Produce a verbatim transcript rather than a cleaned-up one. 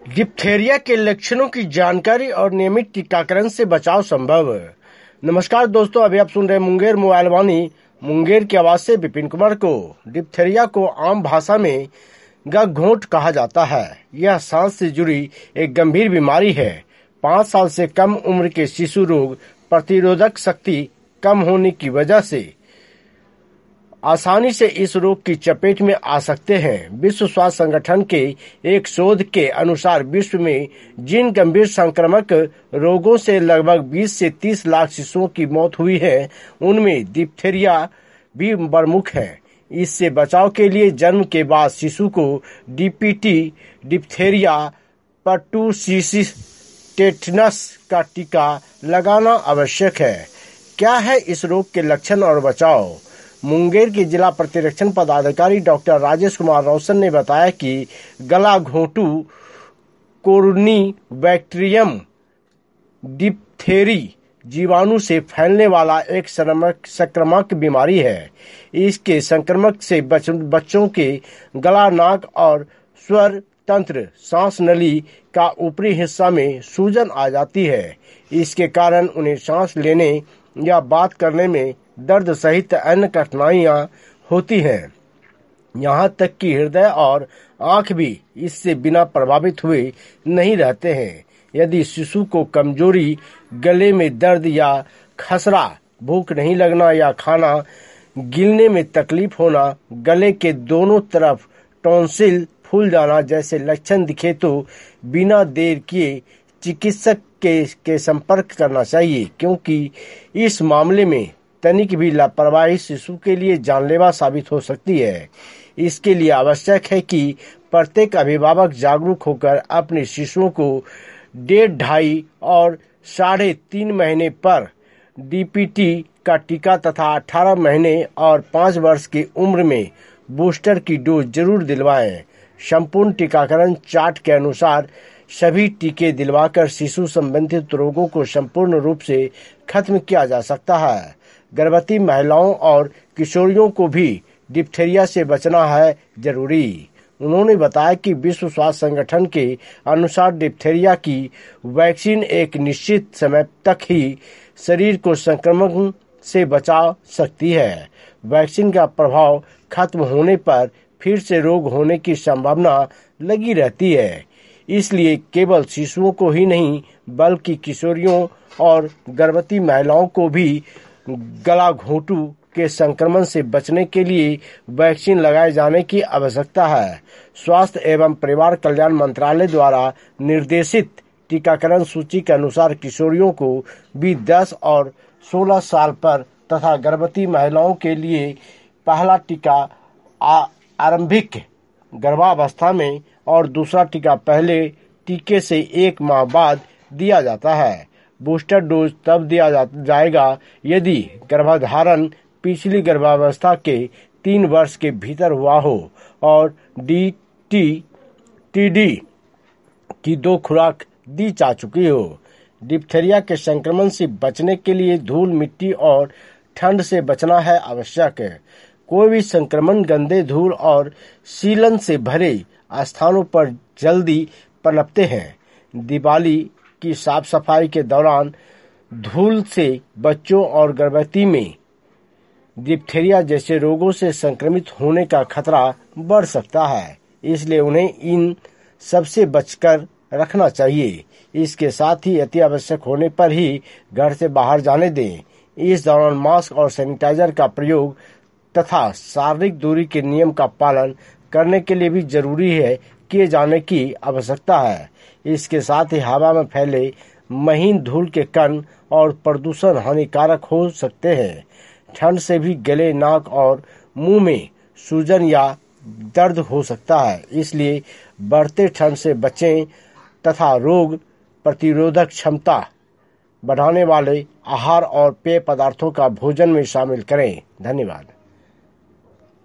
Diphtheria के लक्षणों की जानकारी और नियमित टीकाकरण से बचाव संभव। नमस्कार दोस्तों, अभी आप सुन रहे मुंगेर मोबाइल वाणी मुंगेर की आवाज से विपिन कुमार को। डिप्थेरिया को आम भाषा में गघोंट कहा जाता है। यह सांस से जुड़ी एक गंभीर बीमारी है। पाँच साल से कम उम्र के शिशु रोग प्रतिरोधक शक्ति कम होने की वजह से आसानी से इस रोग की चपेट में आ सकते हैं। विश्व स्वास्थ्य संगठन के एक शोध के अनुसार विश्व में जिन गंभीर संक्रामक रोगों से लगभग बीस से तीस लाख शिशुओं की मौत हुई है, उनमें डिप्थेरिया भी प्रमुख है। इससे बचाव के लिए जन्म के बाद शिशु को डीपीटी, डिप्थेरिया, पर्टुसिस, टेटनस का टीका लगाना आवश्यक है। क्या है इस रोग के लक्षण और बचाव? मुंगेर के जिला प्रतिरक्षण पदाधिकारी डॉक्टर राजेश कुमार रोशन ने बताया कि गला घोंटू कोरोनी बैक्टीरियम डिप्थेरी जीवाणु से फैलने वाला एक संक्रामक बीमारी है। इसके संक्रमण से बच्चों के गला, नाक और स्वर तंत्र, सांस नली का ऊपरी हिस्सा में सूजन आ जाती है। इसके कारण उन्हें सांस लेने या बात करने में दर्द सहित अन्य कठिनाइयां होती हैं। यहाँ तक कि हृदय और आंख भी इससे बिना प्रभावित हुए नहीं रहते हैं। यदि शिशु को कमजोरी, गले में दर्द या खसरा, भूख नहीं लगना या खाना गिलने में तकलीफ होना, गले के दोनों तरफ टॉन्सिल फूल जाना जैसे लक्षण दिखे तो बिना देर किए चिकित्सक के, के संपर्क करना चाहिए, क्योंकि इस मामले में तनिक भी लापरवाही शिशु के लिए जानलेवा साबित हो सकती है। इसके लिए आवश्यक है कि प्रत्येक अभिभावक जागरूक होकर अपने शिशुओं को डेढ़ ढाई और साढ़े तीन महीने पर डीपीटी का टीका तथा अठारह महीने और पाँच वर्ष की उम्र में बूस्टर की डोज जरूर दिलवाएं। संपूर्ण टीकाकरण चार्ट के अनुसार सभी टीके दिलवाकर शिशु संबंधित रोगों को संपूर्ण रूप से खत्म किया जा सकता है। गर्भवती महिलाओं और किशोरियों को भी डिप्थेरिया से बचना है जरूरी। उन्होंने बताया कि विश्व स्वास्थ्य संगठन के अनुसार डिप्थेरिया की वैक्सीन एक निश्चित समय तक ही शरीर को संक्रमण से बचा सकती है। वैक्सीन का प्रभाव खत्म होने पर फिर से रोग होने की संभावना लगी रहती है। इसलिए केवल शिशुओं को ही नहीं बल्कि किशोरियों और गर्भवती महिलाओं को भी गला घोंटू के संक्रमण से बचने के लिए वैक्सीन लगाए जाने की आवश्यकता है। स्वास्थ्य एवं परिवार कल्याण मंत्रालय द्वारा निर्देशित टीकाकरण सूची के अनुसार किशोरियों को भी दस और सोलह साल पर तथा गर्भवती महिलाओं के लिए पहला टीका आरंभिक गर्भावस्था में और दूसरा टीका पहले टीके से एक माह बाद दिया जाता है। बूस्टर डोज तब दिया जा, जाएगा यदि गर्भधारण पिछली गर्भावस्था के तीन वर्ष के भीतर हुआ हो और डी टी टी डी की दो खुराक दी जा चुकी हो। डिप्थेरिया के संक्रमण से बचने के लिए धूल, मिट्टी और ठंड से बचना है आवश्यक है। कोई भी संक्रमण गंदे, धूल और सीलन से भरे स्थानों पर जल्दी पनपते हैं। दिवाली की साफ सफाई के दौरान धूल से बच्चों और गर्भवती में डिप्थेरिया जैसे रोगों से संक्रमित होने का खतरा बढ़ सकता है। इसलिए उन्हें इन सबसे बचकर रखना चाहिए। इसके साथ ही अति आवश्यक होने पर ही घर से बाहर जाने दें। इस दौरान मास्क और सैनिटाइजर का प्रयोग तथा शारीरिक दूरी के नियम का पालन करने के लिए भी जरूरी है किए जाने की आवश्यकता है। इसके साथ ही हवा में फैले महीन धूल के कण और प्रदूषण हानिकारक हो सकते हैं। ठंड से भी गले, नाक और मुंह में सूजन या दर्द हो सकता है। इसलिए बढ़ते ठंड से बचें तथा रोग प्रतिरोधक क्षमता बढ़ाने वाले आहार और पेय पदार्थों का भोजन में शामिल करें। धन्यवाद।